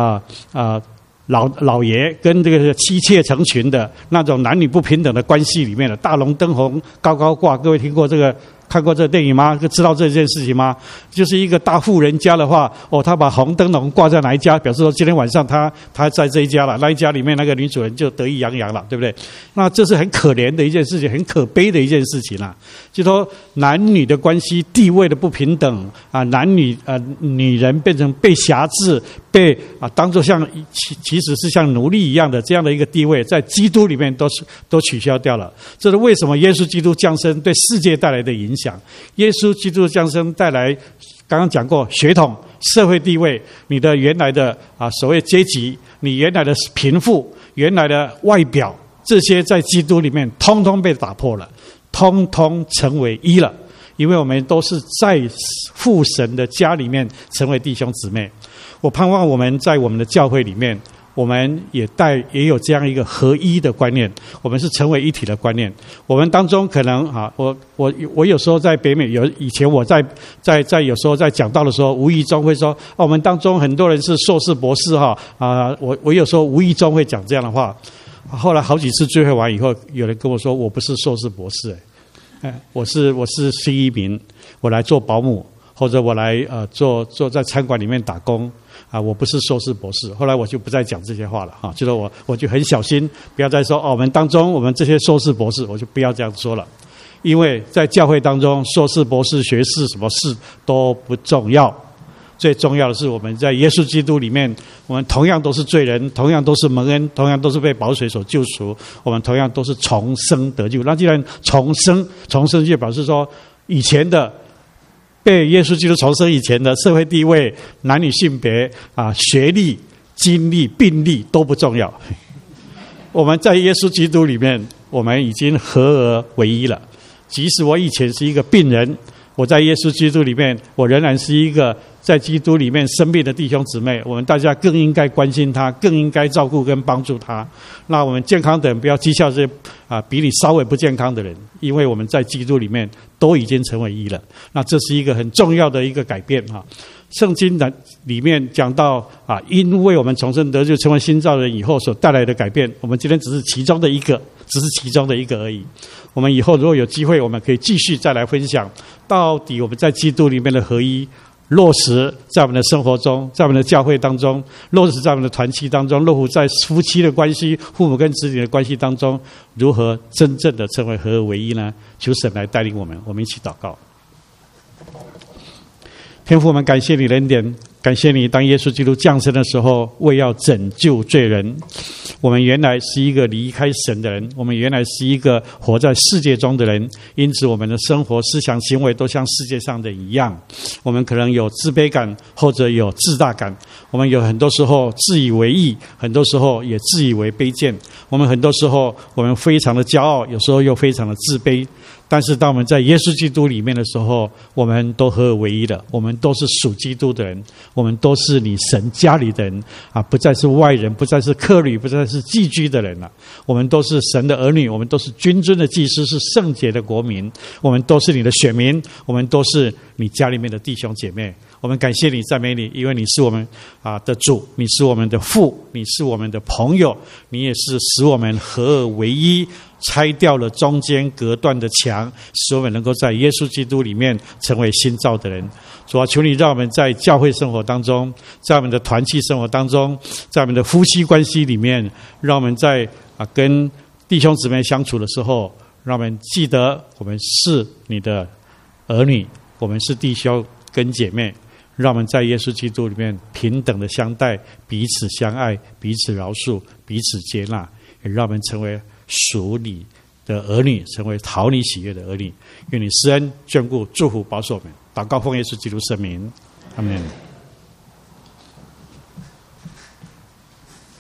老爷跟这个妻妾成群的那种男女不平等的关系里面的，大龙灯红高高挂。各位听过这个？看过这个电影吗？知道这件事情吗？就是一个大户人家的话，他把红灯笼挂在哪一家，表示说今天晚上他在这一家了，那一家里面那个女主人就得意洋洋了，对不对？那这是很可怜的一件事情，很可悲的一件事情啦。就说男女的关系地位的不平等男女女人变成被辖制，被当作像其实是像奴隶一样的这样的一个地位，在基督里面都取消掉了。这是为什么耶稣基督降生对世界带来的影响。耶稣基督的降生带来，刚刚讲过血统、社会地位，你的原来的所谓阶级，你原来的贫富，原来的外表，这些在基督里面通通被打破了，通通成为一了。因为我们都是在父神的家里面成为弟兄姊妹。我盼望我们在我们的教会里面， 我们也有这样一个合一的观念，我们是成为一体的观念。我们当中可能我有时候在北美以前我在有时候在讲道的时候，无意中会说我们当中很多人是硕士博士我有时候无意中会讲这样的话。后来好几次聚会完以后，有人跟我说我不是硕士博士，我是新移民，我来做保姆，或者我来做在餐馆里面打工。我不是硕士博士，后来我就不再讲这些话了就是我就很小心，不要再说我们当中我们这些硕士博士，我就不要这样说了，因为在教会当中，硕士博士学士什么事都不重要，最重要的是我们在耶稣基督里面，我们同样都是罪人，同样都是蒙恩，同样都是被宝水所救赎，我们同样都是重生得救。那既然重生就表示说以前的被耶稣基督重生以前的社会地位、男女性别学历、经历、病历都不重要。我们在耶稣基督里面，我们已经合而为一了。即使我以前是一个病人，我在耶稣基督里面，我仍然是一个在基督里面生病的弟兄姊妹。我们大家更应该关心他，更应该照顾跟帮助他。那我们健康的人不要讥笑这些比你稍微不健康的人，因为我们在基督里面都已经成为一了。那这是一个很重要的一个改变圣经的里面讲到因为我们重生得救成为新造人以后所带来的改变，我们今天只是其中的一个而已。我们以后如果有机会，我们可以继续再来分享，到底我们在基督里面的合一落实在我们的生活中，在我们的教会当中，落实在我们的团契当中，落实在夫妻的关系、父母跟子女的关系当中，如何真正的成为合而为一呢？求神来带领我们，我们一起祷告。天父，我们感谢你的恩典，感谢你当耶稣基督降生的时候，为要拯救罪人。我们原来是一个离开神的人，我们原来是一个活在世界中的人，因此我们的生活、思想、行为都像世界上的一样。我们可能有自卑感，或者有自大感，我们有很多时候自以为义，很多时候也自以为卑贱。我们很多时候我们非常的骄傲，有时候又非常的自卑。但是当我们在耶稣基督里面的时候，我们都合而为一了，我们都是属基督的人，我们都是你神家里的人不再是外人，不再是客旅，不再是寄居的人了。我们都是神的儿女，我们都是君尊的祭司，是圣洁的国民，我们都是你的选民，我们都是你家里面的弟兄姐妹。我们感谢你，赞美你，因为你是我们的主，你是我们的父，你是我们的朋友，你也是使我们合而为一，拆掉了中间隔断的墙，使我们能够在耶稣基督里面成为新造的人。主啊，求你让我们在教会生活当中，在我们的团契生活当中，在我们的夫妻关系里面，让我们在跟弟兄姊妹相处的时候，让我们记得我们是你的儿女，我们是弟兄跟姐妹，让我们在耶稣基督里面平等的相待，彼此相爱，彼此饶恕，彼此接纳，也让我们成为属你的儿女，成为讨你喜悦的儿女。愿你施恩眷顾祝福保守我们，祷告奉耶稣基督圣名，阿们。